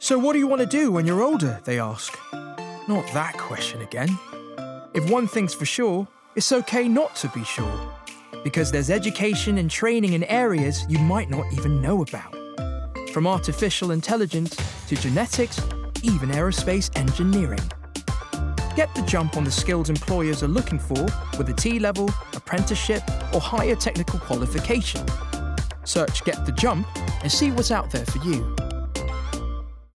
So what do you want to do when you're older, they ask. Not that question again. If one thing's for sure, it's okay not to be sure. Because there's education and training in areas you might not even know about. From artificial intelligence to genetics, even aerospace engineering. Get the jump on the skills employers are looking for with a T-level, apprenticeship, or higher technical qualification. Search Get the Jump and see what's out there for you.